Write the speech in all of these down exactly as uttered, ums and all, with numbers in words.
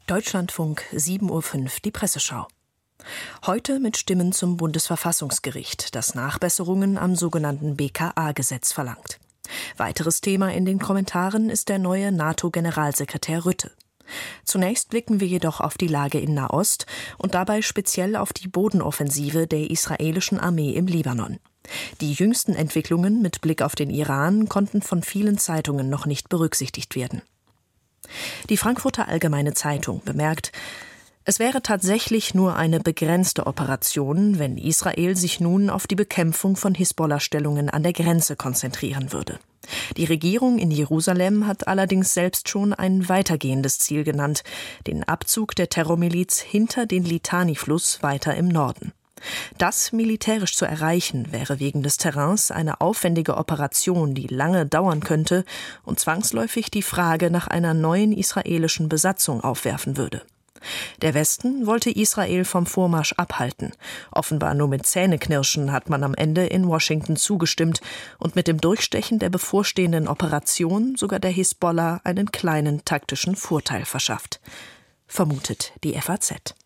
Deutschlandfunk, sieben Uhr fünf, die Presseschau. Heute mit Stimmen zum Bundesverfassungsgericht, das Nachbesserungen am sogenannten B K A-Gesetz verlangt. Weiteres Thema in den Kommentaren ist der neue NATO-Generalsekretär Rutte. Zunächst blicken wir jedoch auf die Lage in Nahost und dabei speziell auf die Bodenoffensive der israelischen Armee im Libanon. Die jüngsten Entwicklungen mit Blick auf den Iran konnten von vielen Zeitungen noch nicht berücksichtigt werden. Die Frankfurter Allgemeine Zeitung bemerkt, es wäre tatsächlich nur eine begrenzte Operation, wenn Israel sich nun auf die Bekämpfung von Hisbollah-Stellungen an der Grenze konzentrieren würde. Die Regierung in Jerusalem hat allerdings selbst schon ein weitergehendes Ziel genannt, den Abzug der Terrormiliz hinter den Litani-Fluss weiter im Norden. Das militärisch zu erreichen, wäre wegen des Terrains eine aufwendige Operation, die lange dauern könnte und zwangsläufig die Frage nach einer neuen israelischen Besatzung aufwerfen würde. Der Westen wollte Israel vom Vormarsch abhalten. Offenbar nur mit Zähneknirschen hat man am Ende in Washington zugestimmt und mit dem Durchstechen der bevorstehenden Operation sogar der Hisbollah einen kleinen taktischen Vorteil verschafft. Vermutet die F A Z.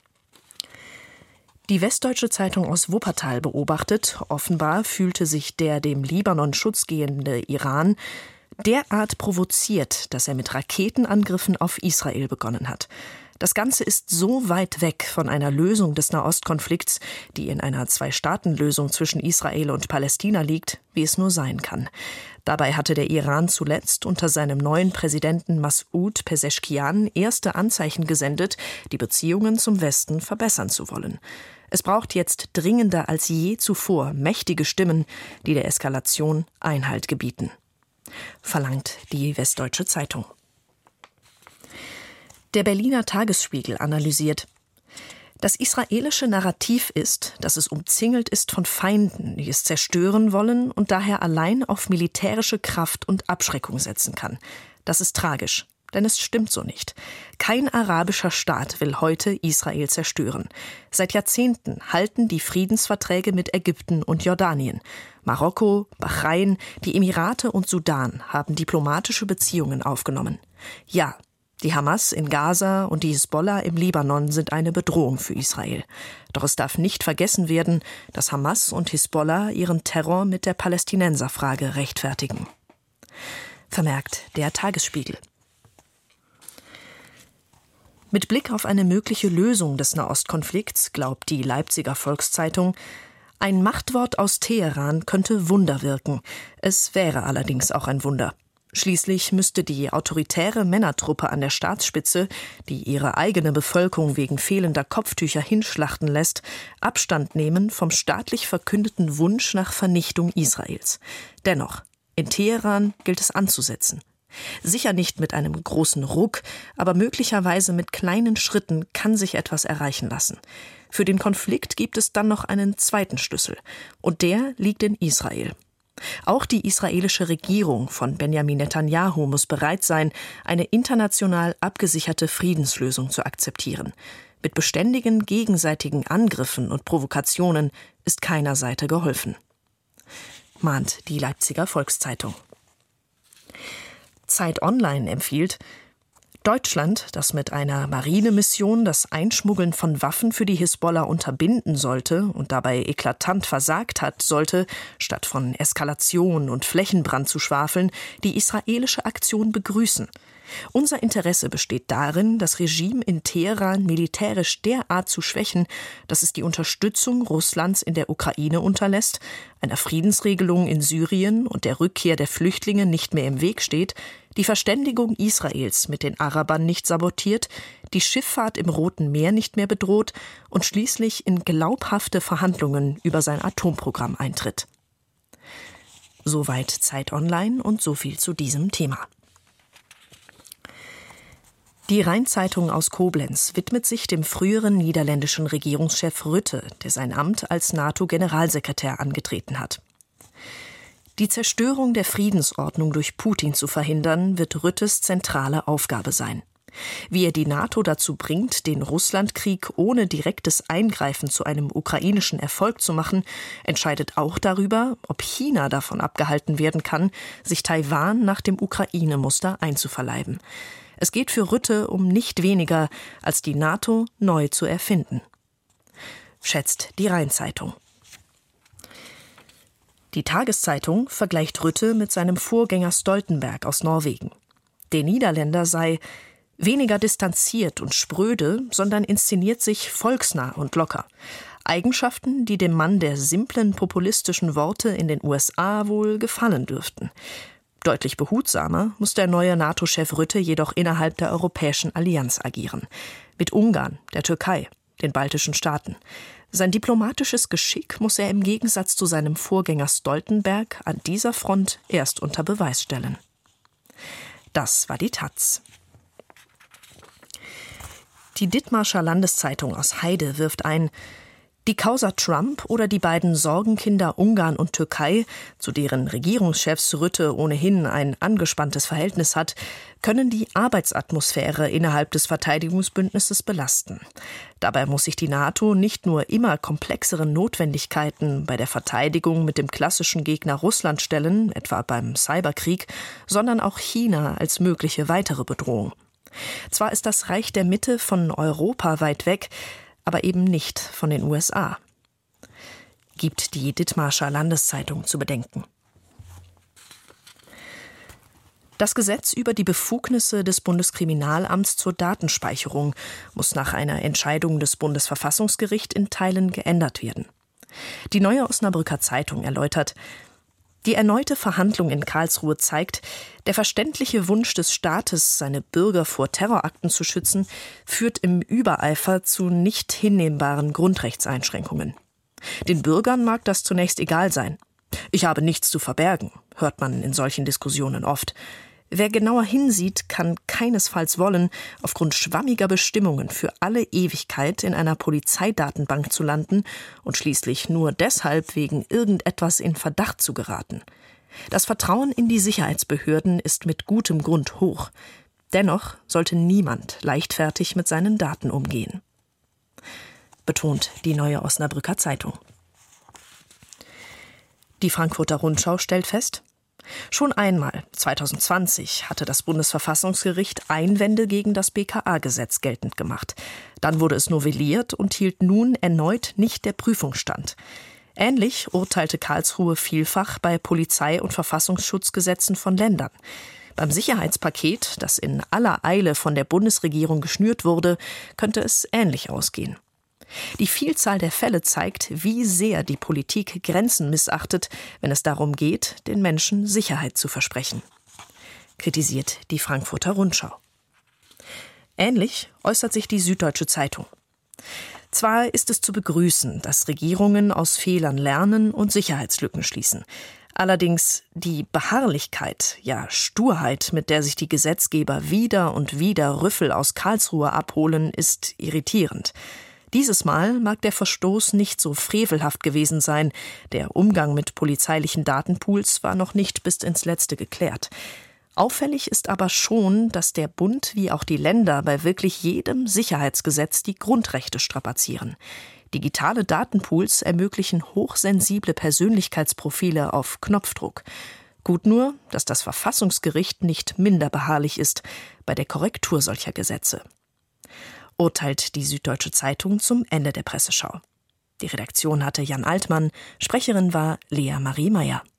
Die Westdeutsche Zeitung aus Wuppertal beobachtet, offenbar fühlte sich der dem Libanon Schutz gehende Iran derart provoziert, dass er mit Raketenangriffen auf Israel begonnen hat. Das Ganze ist so weit weg von einer Lösung des Nahostkonflikts, die in einer Zwei-Staaten-Lösung zwischen Israel und Palästina liegt, wie es nur sein kann. Dabei hatte der Iran zuletzt unter seinem neuen Präsidenten Mas'ud Pezeshkian erste Anzeichen gesendet, die Beziehungen zum Westen verbessern zu wollen. Es braucht jetzt dringender als je zuvor mächtige Stimmen, die der Eskalation Einhalt gebieten. Verlangt die Westdeutsche Zeitung. Der Berliner Tagesspiegel analysiert: Das israelische Narrativ ist, dass es umzingelt ist von Feinden, die es zerstören wollen und daher allein auf militärische Kraft und Abschreckung setzen kann. Das ist tragisch, denn es stimmt so nicht. Kein arabischer Staat will heute Israel zerstören. Seit Jahrzehnten halten die Friedensverträge mit Ägypten und Jordanien. Marokko, Bahrain, die Emirate und Sudan haben diplomatische Beziehungen aufgenommen. Ja, die Hamas in Gaza und die Hisbollah im Libanon sind eine Bedrohung für Israel. Doch es darf nicht vergessen werden, dass Hamas und Hisbollah ihren Terror mit der Palästinenserfrage rechtfertigen. Vermerkt der Tagesspiegel. Mit Blick auf eine mögliche Lösung des Nahostkonflikts glaubt die Leipziger Volkszeitung, ein Machtwort aus Teheran könnte Wunder wirken. Es wäre allerdings auch ein Wunder. Schließlich müsste die autoritäre Männertruppe an der Staatsspitze, die ihre eigene Bevölkerung wegen fehlender Kopftücher hinschlachten lässt, Abstand nehmen vom staatlich verkündeten Wunsch nach Vernichtung Israels. Dennoch, in Teheran gilt es anzusetzen. Sicher nicht mit einem großen Ruck, aber möglicherweise mit kleinen Schritten kann sich etwas erreichen lassen. Für den Konflikt gibt es dann noch einen zweiten Schlüssel, und der liegt in Israel. Auch die israelische Regierung von Benjamin Netanyahu muss bereit sein, eine international abgesicherte Friedenslösung zu akzeptieren. Mit beständigen gegenseitigen Angriffen und Provokationen ist keiner Seite geholfen. Mahnt die Leipziger Volkszeitung. Zeit Online empfiehlt: Deutschland, das mit einer Marinemission das Einschmuggeln von Waffen für die Hisbollah unterbinden sollte und dabei eklatant versagt hat, sollte, statt von Eskalation und Flächenbrand zu schwafeln, die israelische Aktion begrüßen. Unser Interesse besteht darin, das Regime in Teheran militärisch derart zu schwächen, dass es die Unterstützung Russlands in der Ukraine unterlässt, einer Friedensregelung in Syrien und der Rückkehr der Flüchtlinge nicht mehr im Weg steht, die Verständigung Israels mit den Arabern nicht sabotiert, die Schifffahrt im Roten Meer nicht mehr bedroht und schließlich in glaubhafte Verhandlungen über sein Atomprogramm eintritt. Soweit Zeit Online und so viel zu diesem Thema. Die Rhein-Zeitung aus Koblenz widmet sich dem früheren niederländischen Regierungschef Rutte, der sein Amt als NATO-Generalsekretär angetreten hat. Die Zerstörung der Friedensordnung durch Putin zu verhindern, wird Ruttes zentrale Aufgabe sein. Wie er die NATO dazu bringt, den Russlandkrieg ohne direktes Eingreifen zu einem ukrainischen Erfolg zu machen, entscheidet auch darüber, ob China davon abgehalten werden kann, sich Taiwan nach dem Ukraine-Muster einzuverleiben. Es geht für Rutte um nicht weniger, als die NATO neu zu erfinden. Schätzt die Rhein-Zeitung. Die Tageszeitung vergleicht Rutte mit seinem Vorgänger Stoltenberg aus Norwegen. Der Niederländer sei weniger distanziert und spröde, sondern inszeniert sich volksnah und locker. Eigenschaften, die dem Mann der simplen populistischen Worte in den U S A wohl gefallen dürften. Deutlich behutsamer muss der neue NATO-Chef Rutte jedoch innerhalb der Europäischen Allianz agieren. Mit Ungarn, der Türkei, den baltischen Staaten. Sein diplomatisches Geschick muss er im Gegensatz zu seinem Vorgänger Stoltenberg an dieser Front erst unter Beweis stellen. Das war die Taz. Die Dithmarscher Landeszeitung aus Heide wirft ein: Die Causa Trump oder die beiden Sorgenkinder Ungarn und Türkei, zu deren Regierungschefs Rutte ohnehin ein angespanntes Verhältnis hat, können die Arbeitsatmosphäre innerhalb des Verteidigungsbündnisses belasten. Dabei muss sich die NATO nicht nur immer komplexeren Notwendigkeiten bei der Verteidigung mit dem klassischen Gegner Russland stellen, etwa beim Cyberkrieg, sondern auch China als mögliche weitere Bedrohung. Zwar ist das Reich der Mitte von Europa weit weg, aber eben nicht von den U S A. Gibt die Dithmarscher Landeszeitung zu bedenken. Das Gesetz über die Befugnisse des Bundeskriminalamts zur Datenspeicherung muss nach einer Entscheidung des Bundesverfassungsgerichts in Teilen geändert werden. Die Neue Osnabrücker Zeitung erläutert: Die erneute Verhandlung in Karlsruhe zeigt, der verständliche Wunsch des Staates, seine Bürger vor Terrorakten zu schützen, führt im Übereifer zu nicht hinnehmbaren Grundrechtseinschränkungen. Den Bürgern mag das zunächst egal sein. Ich habe nichts zu verbergen, hört man in solchen Diskussionen oft. Wer genauer hinsieht, kann keinesfalls wollen, aufgrund schwammiger Bestimmungen für alle Ewigkeit in einer Polizeidatenbank zu landen und schließlich nur deshalb wegen irgendetwas in Verdacht zu geraten. Das Vertrauen in die Sicherheitsbehörden ist mit gutem Grund hoch. Dennoch sollte niemand leichtfertig mit seinen Daten umgehen. Betont die Neue Osnabrücker Zeitung. Die Frankfurter Rundschau stellt fest: Schon einmal, zwanzig zwanzig, hatte das Bundesverfassungsgericht Einwände gegen das B K A-Gesetz geltend gemacht. Dann wurde es novelliert und hielt nun erneut nicht der Prüfung stand. Ähnlich urteilte Karlsruhe vielfach bei Polizei- und Verfassungsschutzgesetzen von Ländern. Beim Sicherheitspaket, das in aller Eile von der Bundesregierung geschnürt wurde, könnte es ähnlich ausgehen. Die Vielzahl der Fälle zeigt, wie sehr die Politik Grenzen missachtet, wenn es darum geht, den Menschen Sicherheit zu versprechen. Kritisiert die Frankfurter Rundschau. Ähnlich äußert sich die Süddeutsche Zeitung. Zwar ist es zu begrüßen, dass Regierungen aus Fehlern lernen und Sicherheitslücken schließen. Allerdings die Beharrlichkeit, ja Sturheit, mit der sich die Gesetzgeber wieder und wieder Rüffel aus Karlsruhe abholen, ist irritierend. Dieses Mal mag der Verstoß nicht so frevelhaft gewesen sein. Der Umgang mit polizeilichen Datenpools war noch nicht bis ins Letzte geklärt. Auffällig ist aber schon, dass der Bund wie auch die Länder bei wirklich jedem Sicherheitsgesetz die Grundrechte strapazieren. Digitale Datenpools ermöglichen hochsensible Persönlichkeitsprofile auf Knopfdruck. Gut nur, dass das Verfassungsgericht nicht minder beharrlich ist bei der Korrektur solcher Gesetze. Urteilt die Süddeutsche Zeitung zum Ende der Presseschau. Die Redaktion hatte Jan Altmann, Sprecherin war Lea Marie Meyer.